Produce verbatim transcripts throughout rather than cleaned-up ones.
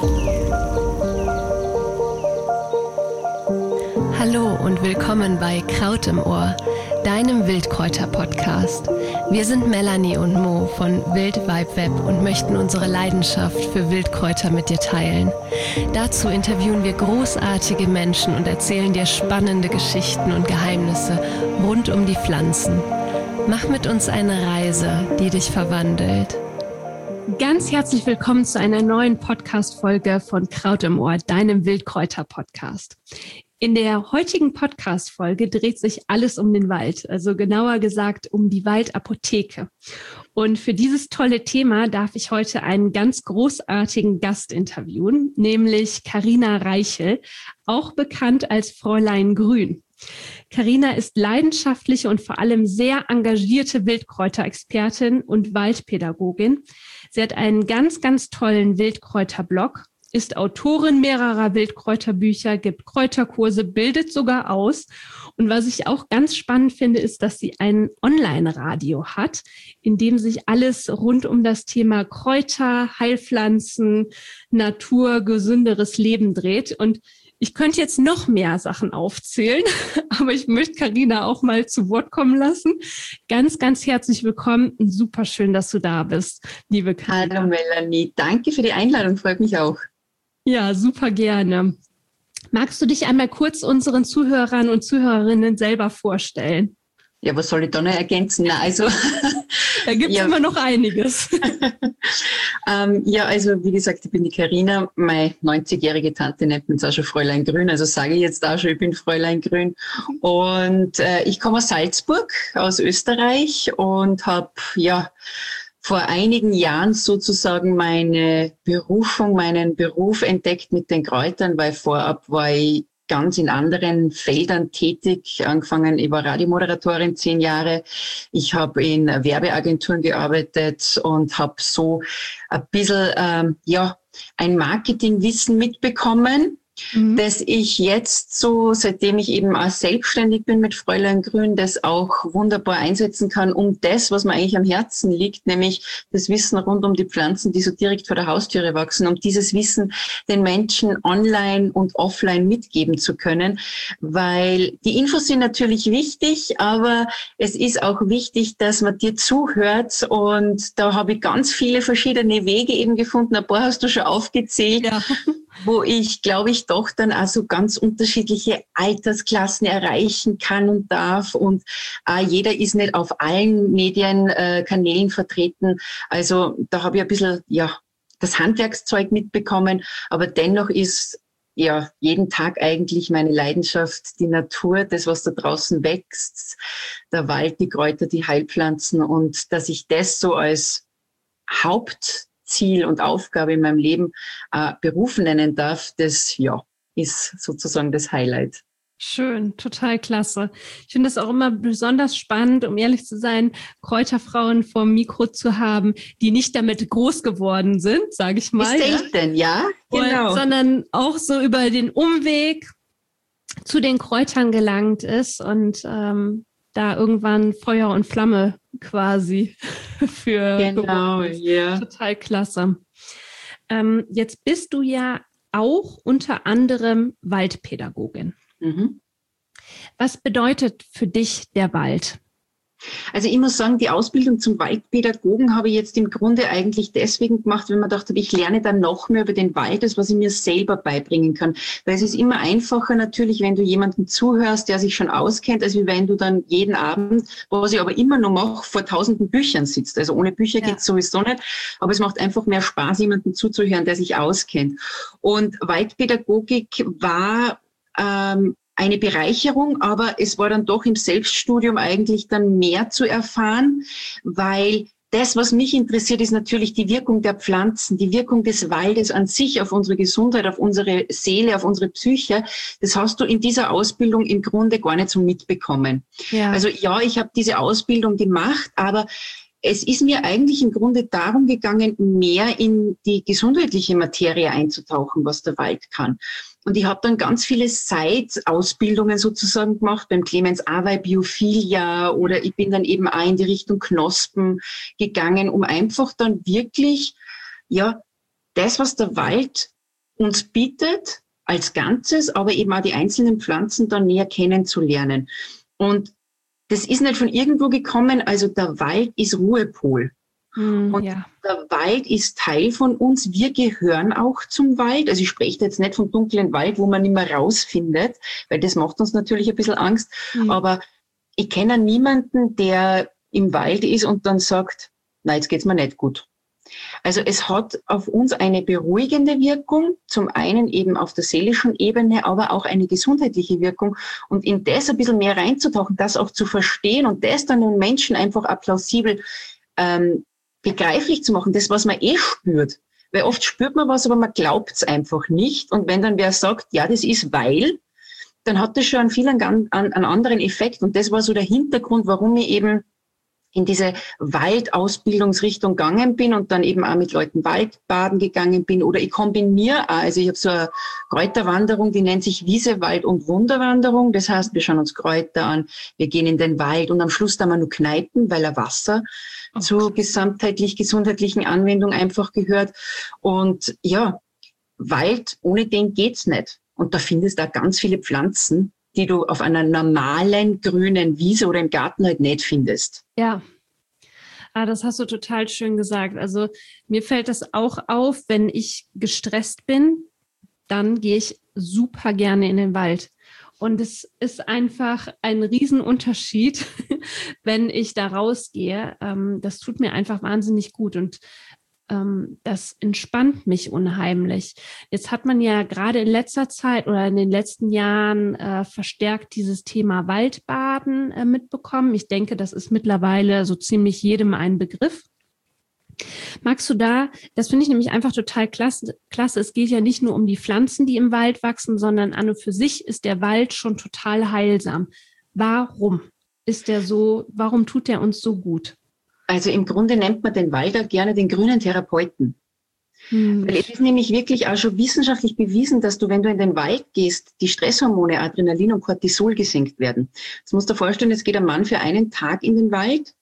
Hallo und willkommen bei Kraut im Ohr, deinem Wildkräuter-Podcast. Wir sind Melanie und Mo von Wild Vibe Web und möchten unsere Leidenschaft für Wildkräuter mit dir teilen. Dazu interviewen wir großartige Menschen und erzählen dir spannende Geschichten und Geheimnisse rund um die Pflanzen. Mach mit uns eine Reise, die dich verwandelt. Ganz herzlich willkommen zu einer neuen Podcast-Folge von Kraut im Ohr, deinem Wildkräuter-Podcast. In der heutigen Podcast-Folge dreht sich alles um den Wald, also genauer gesagt um die Waldapotheke. Und für dieses tolle Thema darf ich heute einen ganz großartigen Gast interviewen, nämlich Carina Reichel, auch bekannt als Fräulein Grün. Carina ist leidenschaftliche und vor allem sehr engagierte Wildkräuterexpertin und Waldpädagogin. Sie hat einen ganz, ganz tollen Wildkräuterblog, ist Autorin mehrerer Wildkräuterbücher, gibt Kräuterkurse, bildet sogar aus. Und was ich auch ganz spannend finde, ist, dass sie ein Online-Radio hat, in dem sich alles rund um das Thema Kräuter, Heilpflanzen, Natur, gesünderes Leben dreht. Und ich könnte jetzt noch mehr Sachen aufzählen, aber ich möchte Carina auch mal zu Wort kommen lassen. Ganz, ganz herzlich willkommen und super schön, dass du da bist, liebe Carina. Hallo Melanie, danke für die Einladung, freut mich auch. Ja, super gerne. Magst du dich einmal kurz unseren Zuhörern und Zuhörerinnen selber vorstellen? Ja, was soll ich da noch ergänzen? Na, also, da gibt es ja immer noch einiges. ähm, ja, also wie gesagt, ich bin die Carina. Meine neunzigjährige Tante nennt mich auch schon Fräulein Grün, also sage ich jetzt auch schon, ich bin Fräulein Grün. Und äh, ich komme aus Salzburg, aus Österreich und habe ja vor einigen Jahren sozusagen meine Berufung, meinen Beruf entdeckt mit den Kräutern, weil vorab war ich ganz in anderen Feldern tätig, angefangen, ich war Radiomoderatorin zehn Jahre. Ich habe in Werbeagenturen gearbeitet und habe so ein bisschen ähm, ja ein Marketingwissen mitbekommen, mhm. dass ich jetzt so, seitdem ich eben auch selbstständig bin mit Fräulein Grün, das auch wunderbar einsetzen kann, um das, was mir eigentlich am Herzen liegt, nämlich das Wissen rund um die Pflanzen, die so direkt vor der Haustüre wachsen, um dieses Wissen den Menschen online und offline mitgeben zu können, weil die Infos sind natürlich wichtig, aber es ist auch wichtig, dass man dir zuhört, und da habe ich ganz viele verschiedene Wege eben gefunden. Ein paar hast du schon aufgezählt. Ja. Wo ich, glaube ich, doch dann also ganz unterschiedliche Altersklassen erreichen kann und darf. Und äh, jeder ist nicht auf allen Medienkanälen äh, vertreten. Also da habe ich ein bisschen ja das Handwerkszeug mitbekommen. Aber dennoch ist ja jeden Tag eigentlich meine Leidenschaft die Natur, das, was da draußen wächst, der Wald, die Kräuter, die Heilpflanzen. Und dass ich das so als Haupt Ziel und Aufgabe in meinem Leben äh, Beruf nennen darf, das ja ist sozusagen das Highlight. Schön, total klasse. Ich finde es auch immer besonders spannend, um ehrlich zu sein, Kräuterfrauen vor dem Mikro zu haben, die nicht damit groß geworden sind, sage ich mal. Ist selten, ja, genau. Und, sondern auch so über den Umweg zu den Kräutern gelangt ist und ähm, da irgendwann Feuer und Flamme quasi für genau, ja. Yeah. Total klasse. Ähm, jetzt bist du ja auch unter anderem Waldpädagogin. Mhm. Was bedeutet für dich der Wald? Also ich muss sagen, die Ausbildung zum Waldpädagogen habe ich jetzt im Grunde eigentlich deswegen gemacht, wenn man dachte, ich lerne dann noch mehr über den Wald, das was ich mir selber beibringen kann. Weil es ist immer einfacher natürlich, wenn du jemandem zuhörst, der sich schon auskennt, als wenn du dann jeden Abend, was ich aber immer noch mache, vor tausenden Büchern sitzt. Also ohne Bücher ja. Geht's sowieso nicht, aber es macht einfach mehr Spaß, jemandem zuzuhören, der sich auskennt. Und Waldpädagogik war ähm, eine Bereicherung, aber es war dann doch im Selbststudium eigentlich dann mehr zu erfahren, weil das, was mich interessiert, ist natürlich die Wirkung der Pflanzen, die Wirkung des Waldes an sich auf unsere Gesundheit, auf unsere Seele, auf unsere Psyche. Das hast du in dieser Ausbildung im Grunde gar nicht so mitbekommen. Ja. Also ja, ich habe diese Ausbildung gemacht, aber es ist mir eigentlich im Grunde darum gegangen, mehr in die gesundheitliche Materie einzutauchen, was der Wald kann. Und ich habe dann ganz viele Side-Ausbildungen sozusagen gemacht, beim Clemens Awey Biophilia, oder ich bin dann eben auch in die Richtung Knospen gegangen, um einfach dann wirklich, ja, das, was der Wald uns bietet als Ganzes, aber eben auch die einzelnen Pflanzen dann näher kennenzulernen. Und das ist nicht von irgendwo gekommen, also der Wald ist Ruhepol. Mm, und ja. Der Wald ist Teil von uns. Wir gehören auch zum Wald. Also ich spreche jetzt nicht vom dunklen Wald, wo man nicht mehr rausfindet, weil das macht uns natürlich ein bisschen Angst. Mm. Aber ich kenne niemanden, der im Wald ist und dann sagt, na, jetzt geht's mir nicht gut. Also es hat auf uns eine beruhigende Wirkung, zum einen eben auf der seelischen Ebene, aber auch eine gesundheitliche Wirkung. Und in das ein bisschen mehr reinzutauchen, das auch zu verstehen und das dann den Menschen einfach applausibel ähm, begreiflich zu machen, das, was man eh spürt. Weil oft spürt man was, aber man glaubt es einfach nicht. Und wenn dann wer sagt, ja, das ist weil, dann hat das schon einen viel an, an, an anderen Effekt. Und das war so der Hintergrund, warum ich eben in diese Waldausbildungsrichtung gegangen bin und dann eben auch mit Leuten Waldbaden gegangen bin. Oder ich kombiniere auch, also ich habe so eine Kräuterwanderung, die nennt sich Wiese, Wald und Wunderwanderung. Das heißt, wir schauen uns Kräuter an, wir gehen in den Wald und am Schluss da wir nur Kneipen, weil er Wasser okay. zur gesamtheitlich gesundheitlichen Anwendung einfach gehört. Und ja, Wald, ohne den geht's nicht. Und da findest du auch ganz viele Pflanzen, die du auf einer normalen grünen Wiese oder im Garten halt nicht findest. Ja, ah, das hast du total schön gesagt. Also mir fällt das auch auf, wenn ich gestresst bin, dann gehe ich super gerne in den Wald. Und es ist einfach ein Riesenunterschied, wenn ich da rausgehe. Das tut mir einfach wahnsinnig gut und das entspannt mich unheimlich. Jetzt hat man ja gerade in letzter Zeit oder in den letzten Jahren äh, verstärkt dieses Thema Waldbaden äh, mitbekommen. Ich denke, das ist mittlerweile so ziemlich jedem ein Begriff. Magst du da, das finde ich nämlich einfach total klasse, klasse. Es geht ja nicht nur um die Pflanzen, die im Wald wachsen, sondern an und für sich ist der Wald schon total heilsam. Warum ist der so, warum tut der uns so gut? Also im Grunde nennt man den Wald auch gerne den grünen Therapeuten. Hm. Weil es ist nämlich wirklich auch schon wissenschaftlich bewiesen, dass du, wenn du in den Wald gehst, die Stresshormone Adrenalin und Cortisol gesenkt werden. Jetzt musst du dir vorstellen, es geht ein Mann für einen Tag in den Wald,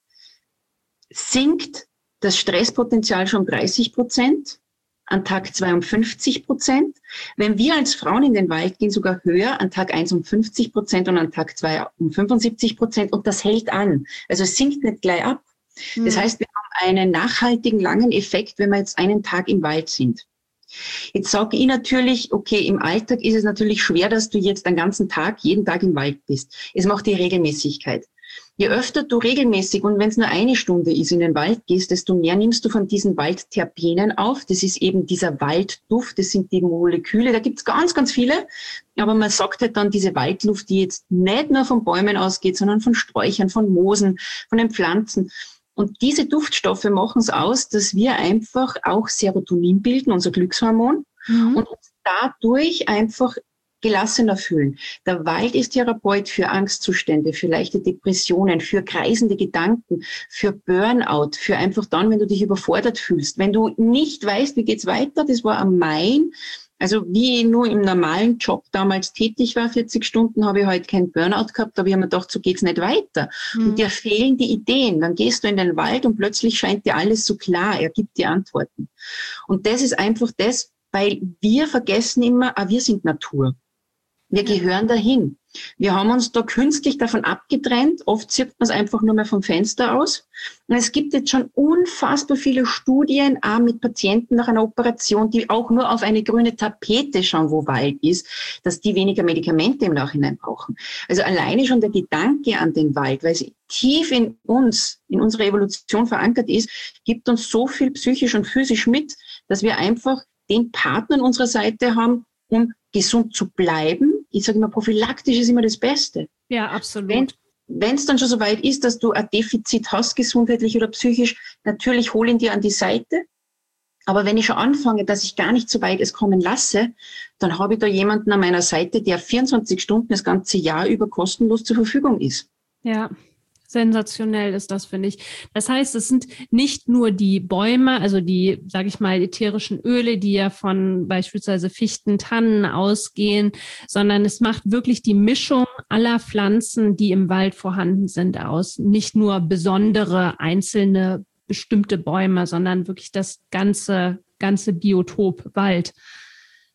sinkt das Stresspotenzial schon dreißig Prozent, an Tag zwei um fünfzig Prozent. Wenn wir als Frauen in den Wald gehen, sogar höher, an Tag eins um fünfzig Prozent und an Tag zwei um fünfundsiebzig Prozent. Und das hält an. Also es sinkt nicht gleich ab. Das heißt, wir haben einen nachhaltigen, langen Effekt, wenn wir jetzt einen Tag im Wald sind. Jetzt sage ich natürlich, okay, im Alltag ist es natürlich schwer, dass du jetzt den ganzen Tag, jeden Tag im Wald bist. Es macht die Regelmäßigkeit. Je öfter du regelmäßig und wenn es nur eine Stunde ist, in den Wald gehst, desto mehr nimmst du von diesen Waldterpenen auf. Das ist eben dieser Waldduft, das sind die Moleküle, da gibt's ganz, ganz viele. Aber man sagt halt dann diese Waldluft, die jetzt nicht nur von Bäumen ausgeht, sondern von Sträuchern, von Moosen, von den Pflanzen. Und diese Duftstoffe machen es aus, dass wir einfach auch Serotonin bilden, unser Glückshormon, mhm. und uns dadurch einfach gelassener fühlen. Der Wald ist Therapeut für Angstzustände, für leichte Depressionen, für kreisende Gedanken, für Burnout, für einfach dann, wenn du dich überfordert fühlst. Wenn du nicht weißt, wie geht's weiter, das war am Main. Also wie ich nur im normalen Job damals tätig war, vierzig Stunden, habe ich heute keinen Burnout gehabt, aber ich habe mir gedacht, so geht's nicht weiter. Mhm. Und dir fehlen die Ideen. Dann gehst du in den Wald und plötzlich scheint dir alles so klar. Er gibt dir Antworten. Und das ist einfach das, weil wir vergessen immer, ah, wir sind Natur. Wir gehören dahin. Wir haben uns da künstlich davon abgetrennt. Oft sieht man es einfach nur mehr vom Fenster aus. Und es gibt jetzt schon unfassbar viele Studien, auch mit Patienten nach einer Operation, die auch nur auf eine grüne Tapete schauen, wo Wald ist, dass die weniger Medikamente im Nachhinein brauchen. Also alleine schon der Gedanke an den Wald, weil es tief in uns, in unserer Evolution verankert ist, gibt uns so viel psychisch und physisch mit, dass wir einfach den Partner an unserer Seite haben, um gesund zu bleiben. Ich sage immer, prophylaktisch ist immer das Beste. Ja, absolut. Wenn es dann schon so weit ist, dass du ein Defizit hast, gesundheitlich oder psychisch, natürlich hol ihn dir an die Seite. Aber wenn ich schon anfange, dass ich gar nicht so weit es kommen lasse, dann habe ich da jemanden an meiner Seite, der vierundzwanzig Stunden das ganze Jahr über kostenlos zur Verfügung ist. Ja, sensationell ist das, finde ich. Das heißt, es sind nicht nur die Bäume, also die, sage ich mal, ätherischen Öle, die ja von beispielsweise Fichten, Tannen ausgehen, sondern es macht wirklich die Mischung aller Pflanzen, die im Wald vorhanden sind, aus. Nicht nur besondere, einzelne, bestimmte Bäume, sondern wirklich das ganze, ganze Biotop Wald.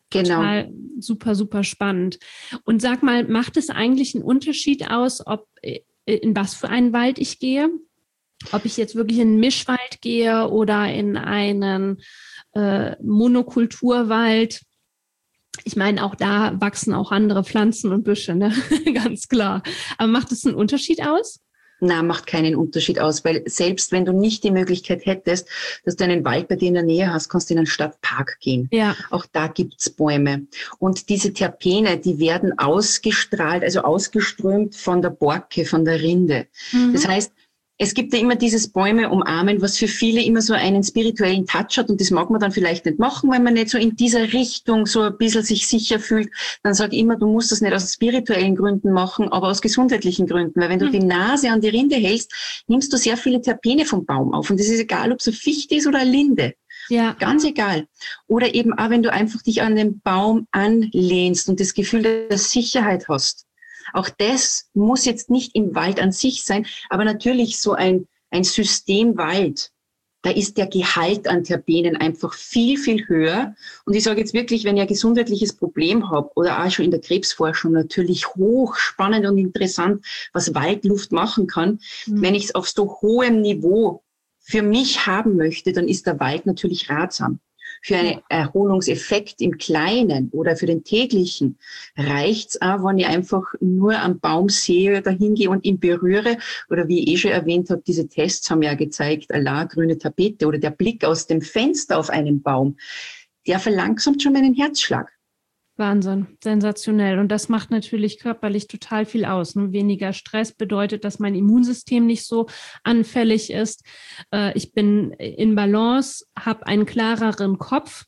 Genau. Total super, super spannend. Und sag mal, macht es eigentlich einen Unterschied aus, ob in was für einen Wald ich gehe? Ob ich jetzt wirklich in einen Mischwald gehe oder in einen äh, Monokulturwald? Ich meine, auch da wachsen auch andere Pflanzen und Büsche, ne? Ganz klar. Aber macht es einen Unterschied aus? Na, macht keinen Unterschied aus, weil selbst wenn du nicht die Möglichkeit hättest, dass du einen Wald bei dir in der Nähe hast, kannst du in einen Stadtpark gehen. Ja. Auch da gibt's Bäume. Und diese Terpene, die werden ausgestrahlt, also ausgeströmt von der Borke, von der Rinde. Mhm. Das heißt, es gibt ja immer dieses Bäume umarmen, was für viele immer so einen spirituellen Touch hat und das mag man dann vielleicht nicht machen, wenn man nicht so in dieser Richtung so ein bisschen sich sicher fühlt. Dann sage ich immer, du musst das nicht aus spirituellen Gründen machen, aber aus gesundheitlichen Gründen, weil wenn du mhm. die Nase an die Rinde hältst, nimmst du sehr viele Terpene vom Baum auf und das ist egal, ob es ein Fichte ist oder eine Linde. Ja. Ganz egal. Oder eben auch, wenn du einfach dich an den Baum anlehnst und das Gefühl der Sicherheit hast. Auch das muss jetzt nicht im Wald an sich sein, aber natürlich so ein, ein Systemwald, da ist der Gehalt an Terpenen einfach viel, viel höher. Und ich sage jetzt wirklich, wenn ihr ein gesundheitliches Problem habt oder auch schon in der Krebsforschung natürlich hochspannend und interessant, was Waldluft machen kann. Mhm. Wenn ich es auf so hohem Niveau für mich haben möchte, dann ist der Wald natürlich ratsam. Für einen Erholungseffekt im Kleinen oder für den täglichen reicht's auch, wenn ich einfach nur am Baum sehe, da hingehe und ihn berühre. Oder wie ich eh schon erwähnt habe, diese Tests haben ja gezeigt, Allah, grüne Tapete oder der Blick aus dem Fenster auf einen Baum, der verlangsamt schon meinen Herzschlag. Wahnsinn, sensationell. Und das macht natürlich körperlich total viel aus. Ne? Weniger Stress bedeutet, dass mein Immunsystem nicht so anfällig ist. Äh, ich bin in Balance, habe einen klareren Kopf.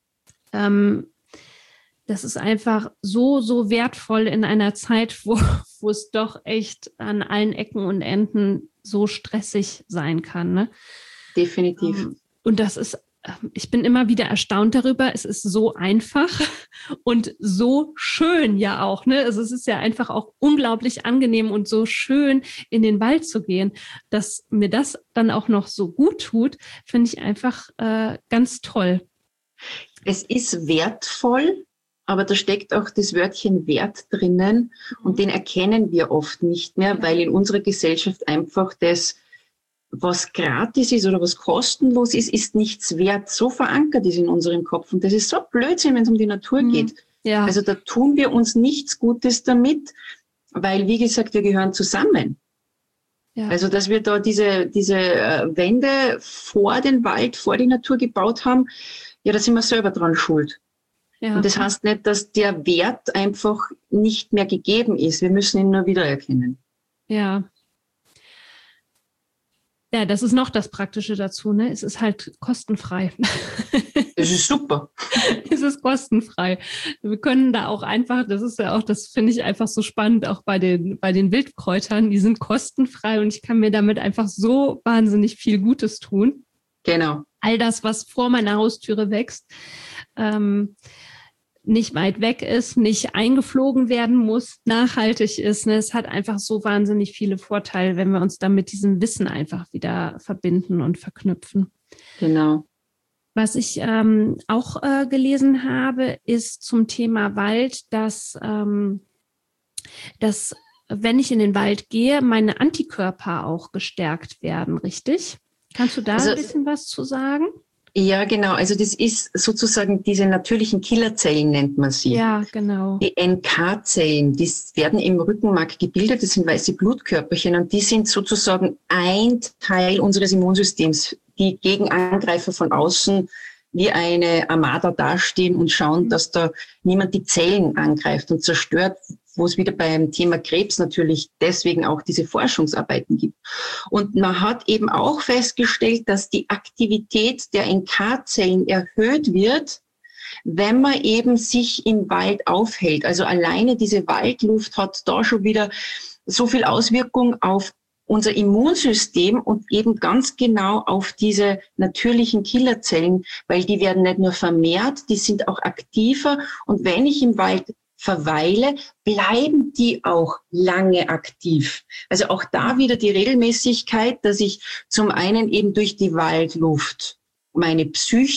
Ähm, das ist einfach so, so wertvoll in einer Zeit, wo, wo es doch echt an allen Ecken und Enden so stressig sein kann. Ne? Definitiv. Ähm, und das ist Ich bin immer wieder erstaunt darüber. Es ist so einfach und so schön ja auch. Ne? Also es ist ja einfach auch unglaublich angenehm und so schön, in den Wald zu gehen. Dass mir das dann auch noch so gut tut, finde ich einfach äh, ganz toll. Es ist wertvoll, aber da steckt auch das Wörtchen Wert drinnen und den erkennen wir oft nicht mehr, weil in unserer Gesellschaft einfach das, was gratis ist oder was kostenlos ist, ist nichts wert. So verankert ist in unserem Kopf. Und das ist so Blödsinn, wenn es um die Natur mhm. geht. Ja. Also da tun wir uns nichts Gutes damit, weil, wie gesagt, wir gehören zusammen. Ja. Also, dass wir da diese, diese Wände vor den Wald, vor die Natur gebaut haben, ja, da sind wir selber dran schuld. Ja. Und das heißt nicht, dass der Wert einfach nicht mehr gegeben ist. Wir müssen ihn nur wiedererkennen. Ja. Ja, das ist noch das Praktische dazu, ne? Es ist halt kostenfrei. Das ist super. Es ist kostenfrei. Wir können da auch einfach, das ist ja auch, das finde ich einfach so spannend, auch bei den, bei den Wildkräutern, die sind kostenfrei und ich kann mir damit einfach so wahnsinnig viel Gutes tun. Genau. All das, was vor meiner Haustüre wächst, ähm, nicht weit weg ist, nicht eingeflogen werden muss, nachhaltig ist. Ne? Es hat einfach so wahnsinnig viele Vorteile, wenn wir uns dann mit diesem Wissen einfach wieder verbinden und verknüpfen. Genau. Was ich ähm, auch äh, gelesen habe, ist zum Thema Wald, dass, ähm, dass, wenn ich in den Wald gehe, meine Antikörper auch gestärkt werden, richtig? Kannst du da also, ein bisschen was zu sagen? Ja, genau. Also das ist sozusagen diese natürlichen Killerzellen, nennt man sie. Ja, genau. Die N K-Zellen, die werden im Rückenmark gebildet. Das sind weiße Blutkörperchen und die sind sozusagen ein Teil unseres Immunsystems, die gegen Angreifer von außen wie eine Armada dastehen und schauen, dass da niemand die Zellen angreift und zerstört, wo es wieder beim Thema Krebs natürlich deswegen auch diese Forschungsarbeiten gibt. Und man hat eben auch festgestellt, dass die Aktivität der N K-Zellen erhöht wird, wenn man eben sich im Wald aufhält. Also alleine diese Waldluft hat da schon wieder so viel Auswirkung auf unser Immunsystem und eben ganz genau auf diese natürlichen Killerzellen, weil die werden nicht nur vermehrt, die sind auch aktiver. Und wenn ich im Wald verweile, bleiben die auch lange aktiv. Also auch da wieder die Regelmäßigkeit, dass ich zum einen eben durch die Waldluft meine Psyche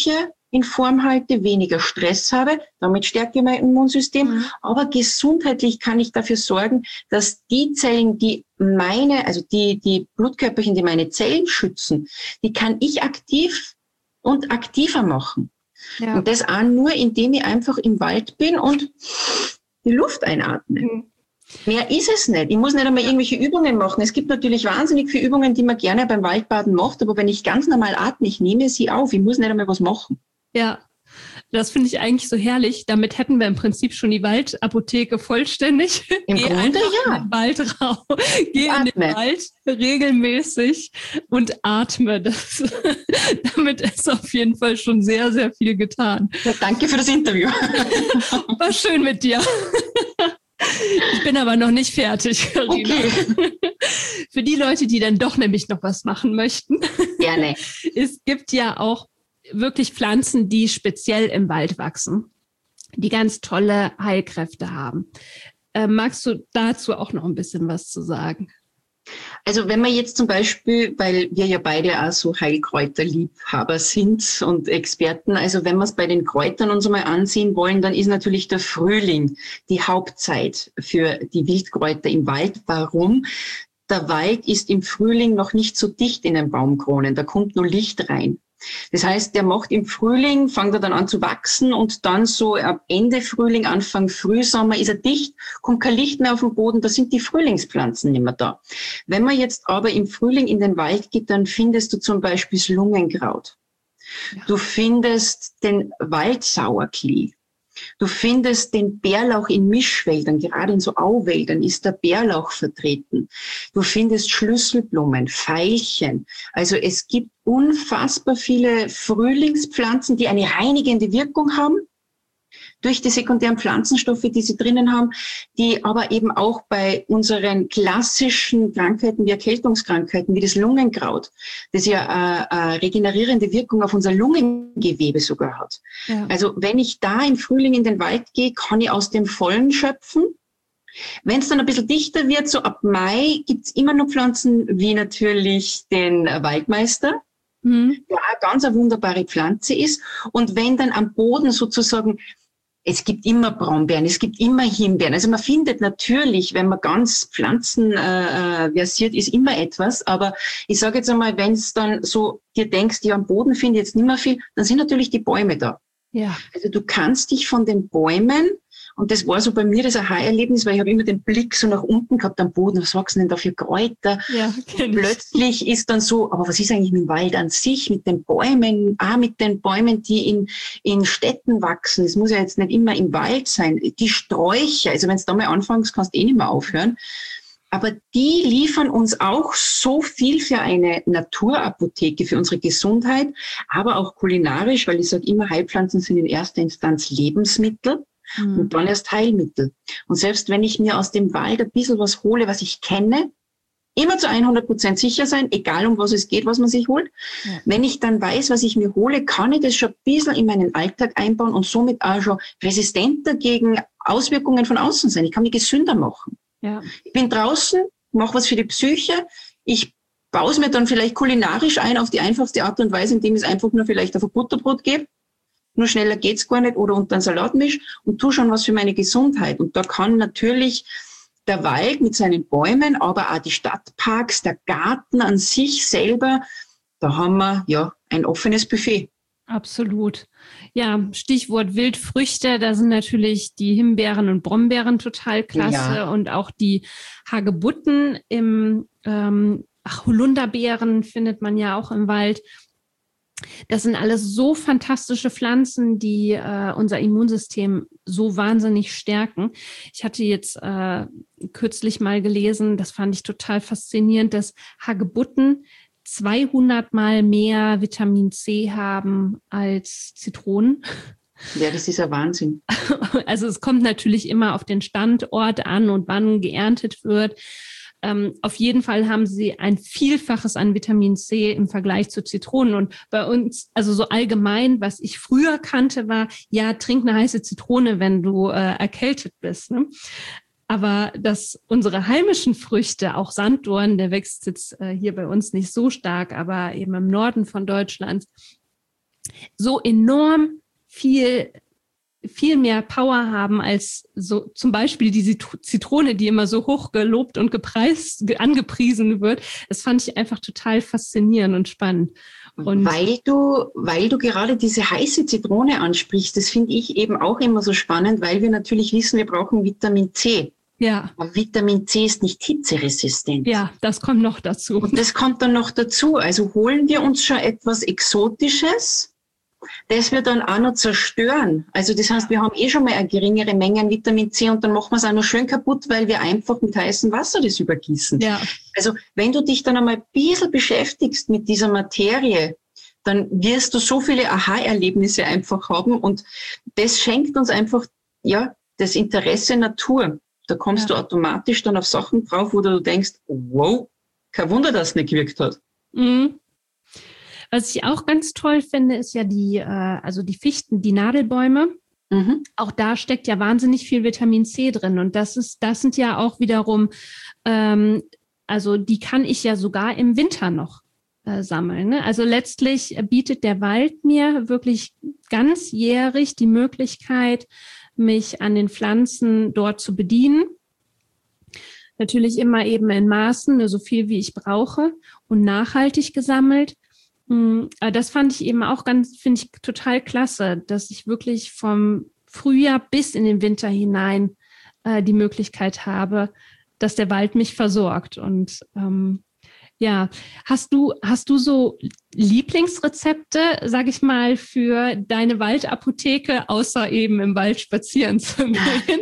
in Form halte, weniger Stress habe, damit stärke ich mein Immunsystem. Mhm. Aber gesundheitlich kann ich dafür sorgen, dass die Zellen, die meine, also die, die Blutkörperchen, die meine Zellen schützen, die kann ich aktiv und aktiver machen. Ja. Und das auch nur, indem ich einfach im Wald bin und die Luft einatme. Mhm. Mehr ist es nicht. Ich muss nicht einmal irgendwelche Übungen machen. Es gibt natürlich wahnsinnig viele Übungen, die man gerne beim Waldbaden macht, aber wenn ich ganz normal atme, ich nehme sie auf. Ich muss nicht einmal was machen. Ja, das finde ich eigentlich so herrlich. Damit hätten wir im Prinzip schon die Waldapotheke vollständig. Im Geh Grunde ja. In den Wald raus. Geh in den Wald regelmäßig und atme. Das, damit ist auf jeden Fall schon sehr, sehr viel getan. Ja, danke für das Interview. War schön mit dir. Ich bin aber noch nicht fertig, Carina. Okay. Für die Leute, die dann doch nämlich noch was machen möchten. Gerne. Es gibt ja auch wirklich Pflanzen, die speziell im Wald wachsen, die ganz tolle Heilkräfte haben. Äh, magst du dazu auch noch ein bisschen was zu sagen? Also wenn wir jetzt zum Beispiel, weil wir ja beide auch so Heilkräuterliebhaber sind und Experten, also wenn wir es bei den Kräutern uns mal ansehen wollen, dann ist natürlich der Frühling die Hauptzeit für die Wildkräuter im Wald. Warum? Der Wald ist im Frühling noch nicht so dicht in den Baumkronen, da kommt nur Licht rein. Das heißt, der macht im Frühling, fängt er dann an zu wachsen und dann so ab Ende Frühling, Anfang Frühsommer ist er dicht, kommt kein Licht mehr auf den Boden, da sind die Frühlingspflanzen nicht mehr da. Wenn man jetzt aber im Frühling in den Wald geht, dann findest du zum Beispiel das Lungenkraut. Ja. Du findest den Waldsauerklee. Du findest den Bärlauch in Mischwäldern, gerade in so Auwäldern ist der Bärlauch vertreten. Du findest Schlüsselblumen, Veilchen. Also es gibt unfassbar viele Frühlingspflanzen, die eine reinigende Wirkung haben durch die sekundären Pflanzenstoffe, die sie drinnen haben, die aber eben auch bei unseren klassischen Krankheiten wie Erkältungskrankheiten, wie das Lungenkraut, das ja eine, eine regenerierende Wirkung auf unser Lungengewebe sogar hat. Ja. Also wenn ich da im Frühling in den Wald gehe, kann ich aus dem Vollen schöpfen. Wenn es dann ein bisschen dichter wird, so ab Mai, gibt's immer noch Pflanzen wie natürlich den Waldmeister, mhm. der auch ganz eine wunderbare Pflanze ist. Und wenn dann am Boden sozusagen, es gibt immer Brombeeren, es gibt immer Himbeeren. Also man findet natürlich, wenn man ganz pflanzenversiert äh, ist, immer etwas. Aber ich sage jetzt einmal, wenn es dann so dir denkst, ja, am Boden finde ich jetzt nicht mehr viel, dann sind natürlich die Bäume da. Ja. Also du kannst dich von den Bäumen, und das war so bei mir das Aha-Erlebnis, weil ich habe immer den Blick so nach unten gehabt am Boden, was wachsen denn da für Kräuter? Ja, und plötzlich ist dann so, aber was ist eigentlich mit dem Wald an sich, mit den Bäumen, ah, mit den Bäumen, die in, in Städten wachsen, es muss ja jetzt nicht immer im Wald sein, die Sträucher, also wenn du da mal anfängst, kannst du eh nicht mehr aufhören, aber die liefern uns auch so viel für eine Naturapotheke, für unsere Gesundheit, aber auch kulinarisch, weil ich sage immer, Heilpflanzen sind in erster Instanz Lebensmittel. Mhm. Und dann erst Heilmittel. Und selbst wenn ich mir aus dem Wald ein bisschen was hole, was ich kenne, immer zu hundert Prozent sicher sein, egal um was es geht, was man sich holt. Ja. Wenn ich dann weiß, was ich mir hole, kann ich das schon ein bisschen in meinen Alltag einbauen und somit auch schon resistenter gegen Auswirkungen von außen sein. Ich kann mich gesünder machen. Ja. Ich bin draußen, mache was für die Psyche. Ich baue es mir dann vielleicht kulinarisch ein auf die einfachste Art und Weise, indem ich es einfach nur vielleicht auf ein Butterbrot gebe. Nur schneller geht's gar nicht oder unter einen Salat misch und tu schon was für meine Gesundheit. Und da kann natürlich der Wald mit seinen Bäumen, aber auch die Stadtparks, der Garten an sich selber, da haben wir ja ein offenes Buffet. Absolut. Ja, Stichwort Wildfrüchte, da sind natürlich die Himbeeren und Brombeeren total klasse ja. Und auch die Hagebutten im, ähm, ach, Holunderbeeren findet man ja auch im Wald. Das sind alles so fantastische Pflanzen, die äh, unser Immunsystem so wahnsinnig stärken. Ich hatte jetzt äh, kürzlich mal gelesen, das fand ich total faszinierend, dass Hagebutten zweihundert Mal mehr Vitamin C haben als Zitronen. Ja, das ist ja Wahnsinn. Also es kommt natürlich immer auf den Standort an und wann geerntet wird. Ähm, auf jeden Fall haben sie ein Vielfaches an Vitamin C im Vergleich zu Zitronen. Und bei uns, also so allgemein, was ich früher kannte, war, ja, trink eine heiße Zitrone, wenn du äh, erkältet bist. Ne? Aber dass unsere heimischen Früchte, auch Sanddorn, der wächst jetzt äh, hier bei uns nicht so stark, aber eben im Norden von Deutschland, so enorm viel, viel mehr Power haben als so zum Beispiel diese Zitrone, die immer so hoch gelobt und gepreist, angepriesen wird. Das fand ich einfach total faszinierend und spannend. Und weil du, weil du gerade diese heiße Zitrone ansprichst, das finde ich eben auch immer so spannend, weil wir natürlich wissen, wir brauchen Vitamin C. Ja. Aber Vitamin C ist nicht hitzeresistent. Ja, das kommt noch dazu. Und das kommt dann noch dazu. Also holen wir uns schon etwas Exotisches, das wir dann auch noch zerstören. Also das heißt, wir haben eh schon mal eine geringere Menge an Vitamin C und dann machen wir es auch noch schön kaputt, weil wir einfach mit heißem Wasser das übergießen. Ja. Also wenn du dich dann einmal ein bisschen beschäftigst mit dieser Materie, dann wirst du so viele Aha-Erlebnisse einfach haben und das schenkt uns einfach ja das Interesse Natur. Da kommst ja. du automatisch dann auf Sachen drauf, wo du denkst, wow, kein Wunder, dass es nicht gewirkt hat. Mhm. Was ich auch ganz toll finde, ist ja die, äh, also die Fichten, die Nadelbäume. Mhm. Auch da steckt ja wahnsinnig viel Vitamin C drin. Und das ist, das sind ja auch wiederum, ähm, also die kann ich ja sogar im Winter noch äh, sammeln. Ne? Also letztlich bietet der Wald mir wirklich ganzjährig die Möglichkeit, mich an den Pflanzen dort zu bedienen. Natürlich immer eben in Maßen, so viel wie ich brauche und nachhaltig gesammelt. Das fand ich eben auch ganz, finde ich total klasse, dass ich wirklich vom Frühjahr bis in den Winter hinein äh, die Möglichkeit habe, dass der Wald mich versorgt. Und ähm, ja, hast du, hast du so Lieblingsrezepte, sag ich mal, für deine Waldapotheke, außer eben im Wald spazieren zu gehen?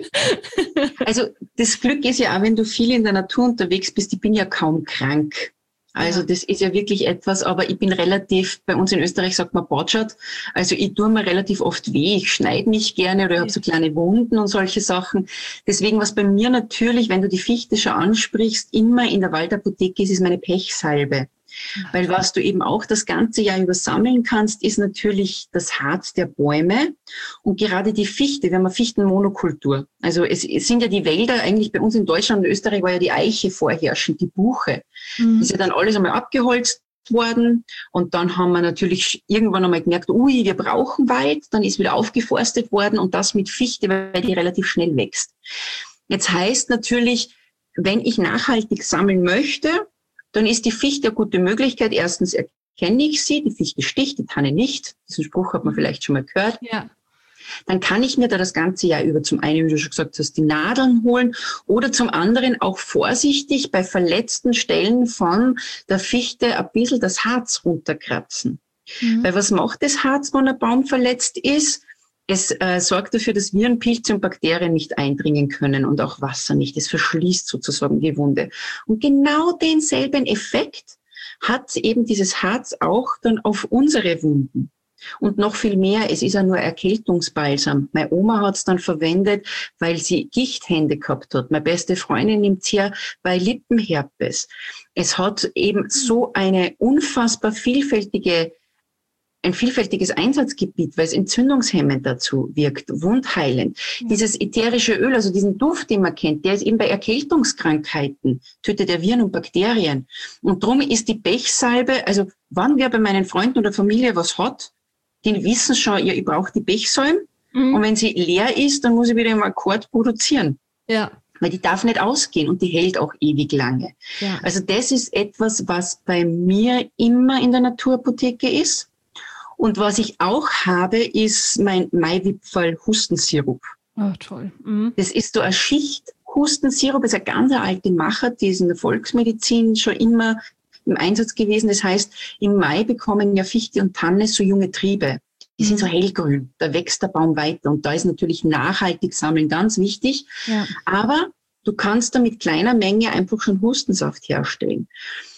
Also das Glück ist ja auch, wenn du viel in der Natur unterwegs bist, ich bin ja kaum krank. Also das ist ja wirklich etwas, aber ich bin relativ, bei uns in Österreich sagt man Botschert, also ich tue mir relativ oft weh, ich schneide mich gerne oder ich habe so kleine Wunden und solche Sachen. Deswegen, was bei mir natürlich, wenn du die Fichte schon ansprichst, immer in der Waldapotheke ist, ist meine Pechsalbe. Weil was du eben auch das ganze Jahr über sammeln kannst, ist natürlich das Harz der Bäume und gerade die Fichte, wir haben eine Fichtenmonokultur. Also es, es sind ja die Wälder, eigentlich bei uns in Deutschland und Österreich war ja die Eiche vorherrschend, die Buche. Mhm. Ist ja dann alles einmal abgeholzt worden und dann haben wir natürlich irgendwann einmal gemerkt, ui, wir brauchen Wald, dann ist wieder aufgeforstet worden und das mit Fichte, weil die relativ schnell wächst. Jetzt heißt natürlich, wenn ich nachhaltig sammeln möchte, dann ist die Fichte eine gute Möglichkeit. Erstens erkenne ich sie, die Fichte sticht, die Tanne nicht. Diesen Spruch hat man vielleicht schon mal gehört. Ja. Dann kann ich mir da das ganze Jahr über zum einen, wie du schon gesagt hast, die Nadeln holen oder zum anderen auch vorsichtig bei verletzten Stellen von der Fichte ein bisschen das Harz runterkratzen. Mhm. Weil was macht das Harz, wenn ein Baum verletzt ist? Es äh, sorgt dafür, dass Viren, Pilze und Bakterien nicht eindringen können und auch Wasser nicht. Es verschließt sozusagen die Wunde. Und genau denselben Effekt hat eben dieses Harz auch dann auf unsere Wunden. Und noch viel mehr, es ist ja nur Erkältungsbalsam. Meine Oma hat es dann verwendet, weil sie Gichthände gehabt hat. Meine beste Freundin nimmt es her bei Lippenherpes. Es hat eben so eine unfassbar vielfältige ein vielfältiges Einsatzgebiet, weil es entzündungshemmend dazu wirkt, wundheilend. Ja. Dieses ätherische Öl, also diesen Duft, den man kennt, der ist eben bei Erkältungskrankheiten, tötet er Viren und Bakterien. Und darum ist die Pechsalbe, also wann wer bei meinen Freunden oder Familie was hat, die wissen schon, ja, ich brauche die Pechsalbe. Mhm. Und wenn sie leer ist, dann muss ich wieder im Akkord produzieren. Ja. Weil die darf nicht ausgehen und die hält auch ewig lange. Ja. Also das ist etwas, was bei mir immer in der Naturapotheke ist. Und was ich auch habe, ist mein Maiwipfel-Hustensirup. Oh, toll. Mhm. Das ist so eine Schicht Hustensirup, das ist eine ganz alte Machart, die ist in der Volksmedizin schon immer im Einsatz gewesen. Das heißt, im Mai bekommen ja Fichte und Tanne so junge Triebe. Die mhm. sind so hellgrün, da wächst der Baum weiter. Und da ist natürlich nachhaltig sammeln ganz wichtig. Ja. Aber du kannst da mit kleiner Menge einfach schon Hustensaft herstellen.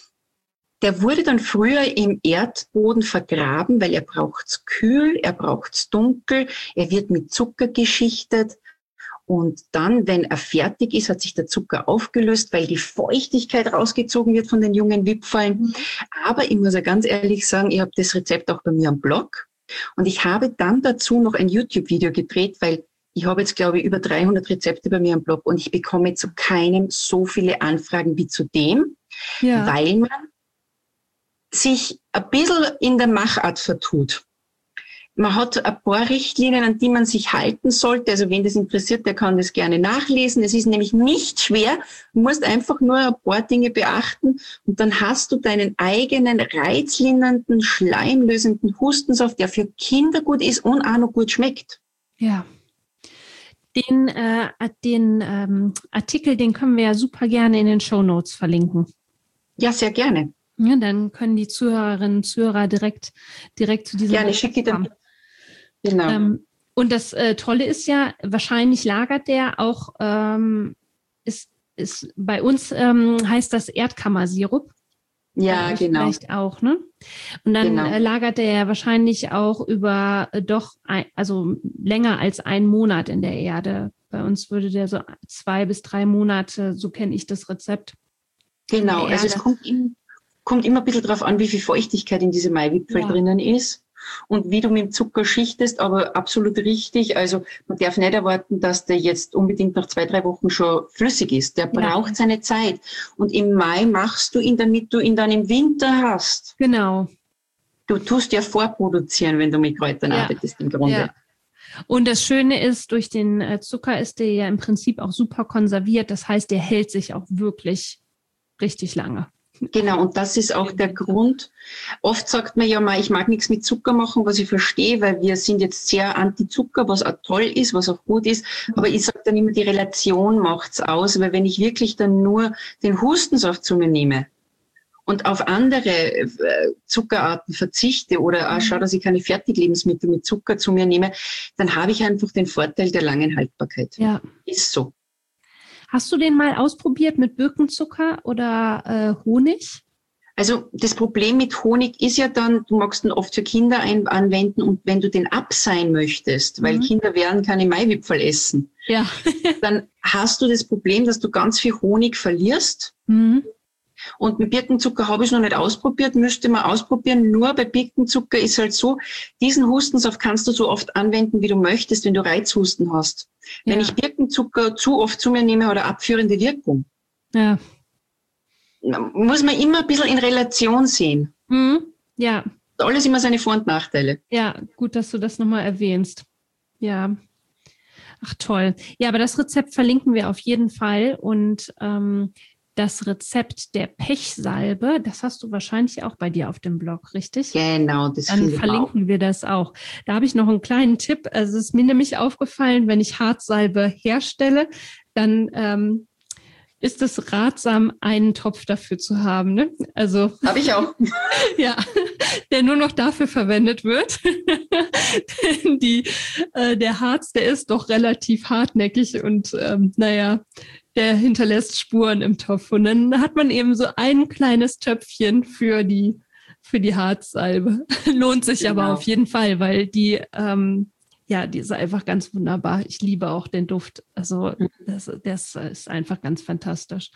Der wurde dann früher im Erdboden vergraben, weil er braucht's kühl, er braucht's dunkel, er wird mit Zucker geschichtet und dann, wenn er fertig ist, hat sich der Zucker aufgelöst, weil die Feuchtigkeit rausgezogen wird von den jungen Wipfeln. Mhm. Aber ich muss ja ganz ehrlich sagen, ich habe das Rezept auch bei mir am Blog und ich habe dann dazu noch ein YouTube-Video gedreht, weil ich habe jetzt, glaube ich, über dreihundert Rezepte bei mir am Blog und ich bekomme zu keinem so viele Anfragen wie zu dem, ja. weil man sich ein bisschen in der Machart vertut. man hat ein paar Richtlinien, an die man sich halten sollte. Also wen das interessiert, der kann das gerne nachlesen. Es ist nämlich nicht schwer. Du musst einfach nur ein paar Dinge beachten und dann hast du deinen eigenen reizlindernden, schleimlösenden Hustensaft, der für Kinder gut ist und auch noch gut schmeckt. Ja. Den, äh, den ähm, Artikel, den können wir ja super gerne in den Shownotes verlinken. Ja, sehr gerne. Ja, dann können die Zuhörerinnen und Zuhörer direkt, direkt zu diesem... Gerne, schicke dann. Genau. Ähm, und das äh, Tolle ist ja, wahrscheinlich lagert der auch, ähm, ist, ist bei uns ähm, heißt das Erdkammersirup. Ja, genau. Vielleicht auch, ne? Und dann genau. äh, lagert der ja wahrscheinlich auch über äh, doch, ein, also länger als einen Monat in der Erde. Bei uns würde der so zwei bis drei Monate, so kenne ich das Rezept. Genau, also es kommt, in, kommt immer ein bisschen drauf an, wie viel Feuchtigkeit in diesem Maiwipfel ja. drinnen ist und wie du mit dem Zucker schichtest, aber absolut richtig. Also man darf nicht erwarten, dass der jetzt unbedingt nach zwei, drei Wochen schon flüssig ist. Der braucht ja. seine Zeit. Und im Mai machst du ihn, damit du ihn dann im Winter hast. Genau. Du tust ja vorproduzieren, wenn du mit Kräutern ja. arbeitest im Grunde. Ja. Und das Schöne ist, durch den Zucker ist der ja im Prinzip auch super konserviert. Das heißt, der hält sich auch wirklich richtig lange. Genau, und das ist auch der Grund. Oft sagt man ja mal, ich mag nichts mit Zucker machen, was ich verstehe, weil wir sind jetzt sehr anti-Zucker, was auch toll ist, was auch gut ist. Aber ich sage dann immer, die Relation macht's aus, weil wenn ich wirklich dann nur den Hustensaft zu mir nehme und auf andere äh, Zuckerarten verzichte oder auch schaue, dass ich keine Fertiglebensmittel mit Zucker zu mir nehme, dann habe ich einfach den Vorteil der langen Haltbarkeit. Ja. Ist so. Hast du den mal ausprobiert mit Birkenzucker oder äh, Honig? Also das Problem mit Honig ist ja dann, du magst ihn oft für Kinder ein- anwenden und wenn du den abseihen möchtest, weil mhm. Kinder werden keine Maiwipfel essen, ja. dann hast du das Problem, dass du ganz viel Honig verlierst. Mhm. Und mit Birkenzucker habe ich es noch nicht ausprobiert, müsste man ausprobieren. Nur bei Birkenzucker ist halt so, diesen Hustensaft kannst du so oft anwenden, wie du möchtest, wenn du Reizhusten hast. Ja. Wenn ich Birkenzucker zu oft zu mir nehme, hat er abführende Wirkung. Ja. Muss man immer ein bisschen in Relation sehen. Mhm. Ja. Alles immer seine Vor- und Nachteile. Ja, gut, dass du das nochmal erwähnst. Ja. Ach, toll. Ja, aber das Rezept verlinken wir auf jeden Fall und ähm, das Rezept der Pechsalbe, das hast du wahrscheinlich auch bei dir auf dem Blog, richtig? Genau, das Dann verlinken auch. wir das auch. Da habe ich noch einen kleinen Tipp. Also es ist mir nämlich aufgefallen, wenn ich Harzsalbe herstelle, dann ähm, ist es ratsam, einen Topf dafür zu haben. Ne? Also habe ich auch. Ja, der nur noch dafür verwendet wird. Denn die, äh, der Harz, der ist doch relativ hartnäckig und ähm, naja, der hinterlässt Spuren im Topf. Und dann hat man eben so ein kleines Töpfchen für die, für die Harzsalbe. Lohnt sich genau. aber auf jeden Fall, weil die, ähm, ja, die ist einfach ganz wunderbar. Ich liebe auch den Duft. Also das, das ist einfach ganz fantastisch.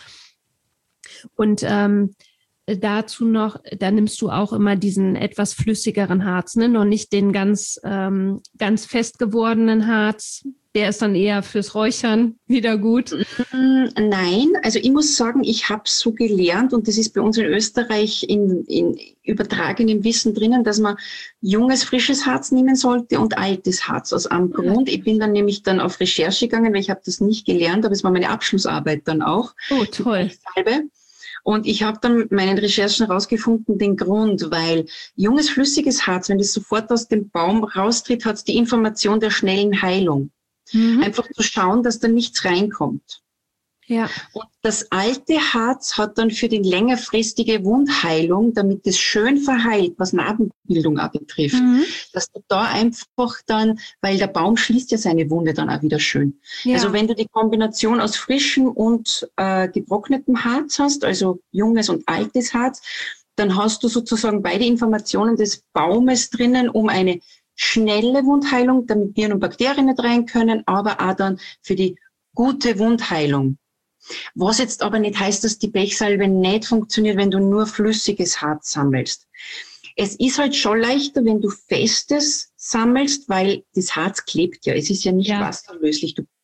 Und ähm, dazu noch, da nimmst du auch immer diesen etwas flüssigeren Harz, ne? Noch nicht den ganz, ähm, ganz fest gewordenen Harz. Der ist dann eher fürs Räuchern wieder gut. Nein, also ich muss sagen, ich habe es so gelernt und das ist bei uns in Österreich in, in übertragenem Wissen drinnen, dass man junges, frisches Harz nehmen sollte und altes Harz aus einem Grund. Ich bin dann nämlich dann auf Recherche gegangen, weil ich habe das nicht gelernt, aber es war meine Abschlussarbeit dann auch. Oh, toll. Und ich habe dann mit meinen Recherchen herausgefunden, den Grund, weil junges, flüssiges Harz, wenn es sofort aus dem Baum raustritt, hat es die Information der schnellen Heilung. Mhm. Einfach zu schauen, dass da nichts reinkommt. Ja. Und das alte Harz hat dann für die längerfristige Wundheilung, damit es schön verheilt, was Narbenbildung auch betrifft, mhm. dass du da einfach dann, weil der Baum schließt ja seine Wunde dann auch wieder schön. Ja. Also wenn du die Kombination aus frischem und äh, getrocknetem Harz hast, also junges und altes Harz, dann hast du sozusagen beide Informationen des Baumes drinnen, um eine schnelle Wundheilung, damit Viren und Bakterien nicht rein können, aber auch dann für die gute Wundheilung. Was jetzt aber nicht heißt, dass die Pechsalbe nicht funktioniert, wenn du nur flüssiges Harz sammelst. Es ist halt schon leichter, wenn du festes sammelst, weil das Harz klebt ja. Es ist ja nicht ja. wasserlöslich. Du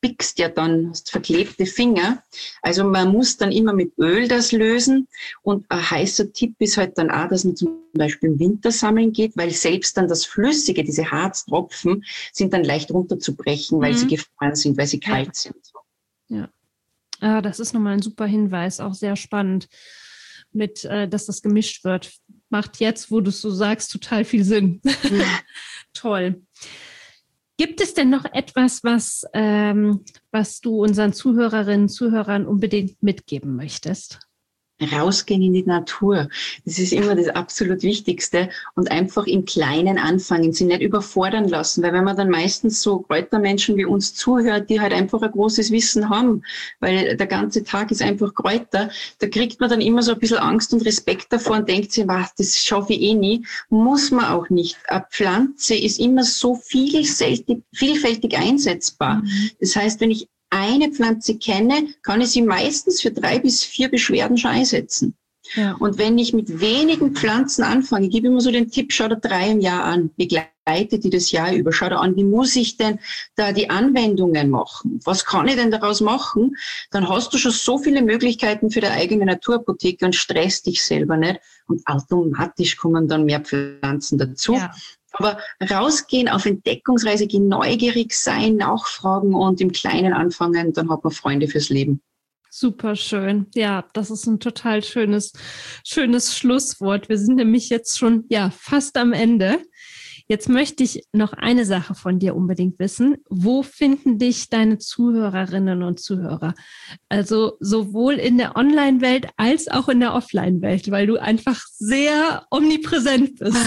spickst ja dann, hast verklebte Finger. Also man muss dann immer mit Öl das lösen. Und ein heißer Tipp ist halt dann auch, dass man zum Beispiel im Winter sammeln geht, weil selbst dann das Flüssige, diese Harztropfen, sind dann leicht runterzubrechen, weil mhm. sie gefroren sind, weil sie kalt ja. sind. Ja, ah, das ist nochmal ein super Hinweis, auch sehr spannend, mit, äh, dass das gemischt wird. Macht jetzt, wo du es so sagst, total viel Sinn. Mhm. Toll. Gibt es denn noch etwas, was, ähm, was du unseren Zuhörerinnen und Zuhörern unbedingt mitgeben möchtest? Rausgehen in die Natur. Das ist immer das absolut Wichtigste und einfach im Kleinen anfangen, sie nicht überfordern lassen, weil wenn man dann meistens so Kräutermenschen wie uns zuhört, die halt einfach ein großes Wissen haben, weil der ganze Tag ist einfach Kräuter, da kriegt man dann immer so ein bisschen Angst und Respekt davor und denkt sich, was, das schaffe ich eh nie. Muss man auch nicht. Eine Pflanze ist immer so vielfältig, vielfältig einsetzbar. Mhm. Das heißt, wenn ich eine Pflanze kenne, kann ich sie meistens für drei bis vier Beschwerden schon einsetzen. Ja. Und wenn ich mit wenigen Pflanzen anfange, ich gebe immer so den Tipp, schau dir drei im Jahr an, begleite die das Jahr über, schau dir an, wie muss ich denn da die Anwendungen machen? Was kann ich denn daraus machen? Dann hast du schon so viele Möglichkeiten für die eigene Naturapotheke und stress dich selber nicht. Und automatisch kommen dann mehr Pflanzen dazu. Ja. Aber rausgehen, auf Entdeckungsreise gehen, neugierig sein, nachfragen und im Kleinen anfangen, dann hat man Freunde fürs Leben. Super schön. Ja, das ist ein total schönes, schönes Schlusswort. Wir sind nämlich jetzt schon, ja, fast am Ende. Jetzt möchte ich noch eine Sache von dir unbedingt wissen. Wo finden dich deine Zuhörerinnen und Zuhörer? Also sowohl in der Online-Welt als auch in der Offline-Welt, weil du einfach sehr omnipräsent bist.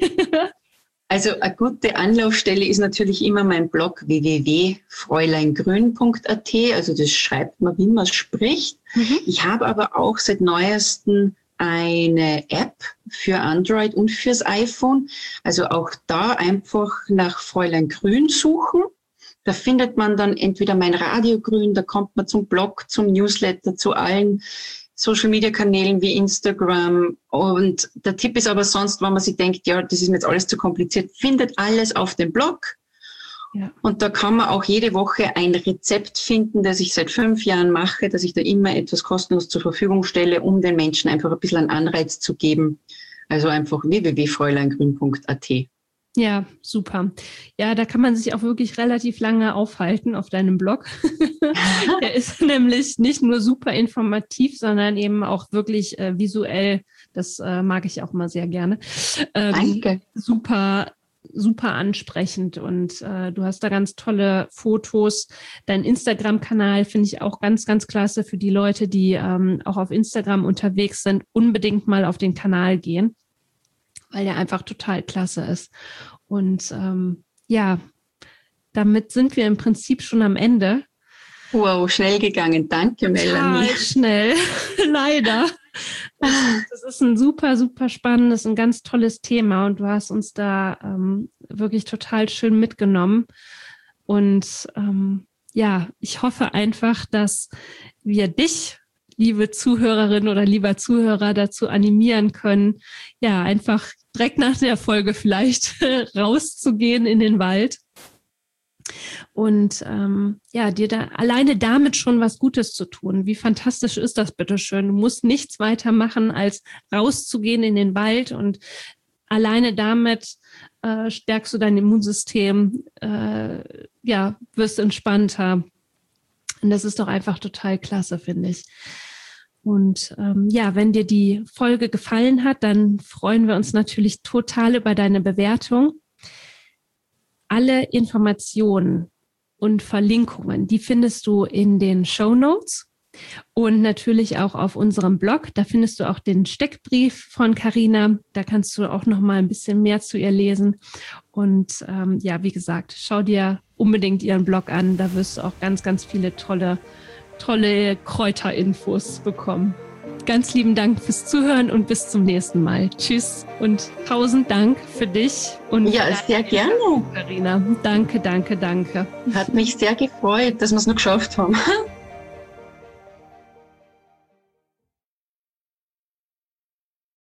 Also eine gute Anlaufstelle ist natürlich immer mein Blog w w w punkt fräuleingrün punkt a t. Also das schreibt man, wie man es spricht. Mhm. Ich habe aber auch seit neuestem eine App für Android und fürs iPhone. Also auch da einfach nach Fräulein Grün suchen. Da findet man dann entweder mein Radio Grün, da kommt man zum Blog, zum Newsletter, zu allen Social-Media-Kanälen wie Instagram. Und der Tipp ist aber sonst, wenn man sich denkt, ja, das ist mir jetzt alles zu kompliziert, findet alles auf dem Blog. Ja. Und da kann man auch jede Woche ein Rezept finden, das ich seit fünf Jahren mache, dass ich da immer etwas kostenlos zur Verfügung stelle, um den Menschen einfach ein bisschen einen Anreiz zu geben. Also einfach w w w punkt fräuleingrün punkt a t. Ja, super. Ja, da kann man sich auch wirklich relativ lange aufhalten auf deinem Blog. Der ist nämlich nicht nur super informativ, sondern eben auch wirklich äh, visuell. Das äh, mag ich auch mal sehr gerne. Ähm, Danke. Super, super ansprechend und äh, du hast da ganz tolle Fotos. Dein Instagram-Kanal finde ich auch ganz, ganz klasse für die Leute, die ähm, auch auf Instagram unterwegs sind. Unbedingt mal auf den Kanal gehen, weil der einfach total klasse ist. Und ähm, ja, damit sind wir im Prinzip schon am Ende. Wow, schnell gegangen. Danke, Melanie. Total schnell, leider. Das ist ein super, super spannendes, ein ganz tolles Thema und du hast uns da ähm, wirklich total schön mitgenommen. Und ähm, ja, ich hoffe einfach, dass wir dich, liebe Zuhörerin oder lieber Zuhörer, dazu animieren können, ja, einfach direkt nach der Folge vielleicht rauszugehen in den Wald und ähm, ja, dir da alleine damit schon was Gutes zu tun. Wie fantastisch ist das, bitteschön? Du musst nichts weiter machen, als rauszugehen in den Wald und alleine damit äh, stärkst du dein Immunsystem, äh, ja, wirst entspannter. Und das ist doch einfach total klasse, finde ich. Und ähm, ja, wenn dir die Folge gefallen hat, dann freuen wir uns natürlich total über deine Bewertung. Alle Informationen und Verlinkungen, die findest du in den Shownotes und natürlich auch auf unserem Blog. Da findest du auch den Steckbrief von Carina. Da kannst du auch noch mal ein bisschen mehr zu ihr lesen. Und ähm, ja, wie gesagt, schau dir unbedingt ihren Blog an. Da wirst du auch ganz, ganz viele tolle tolle Kräuterinfos bekommen. Ganz lieben Dank fürs Zuhören und bis zum nächsten Mal. Tschüss und tausend Dank für dich. Und ja, sehr gerne. Carina. Danke, danke, danke. Hat mich sehr gefreut, dass wir es noch geschafft haben.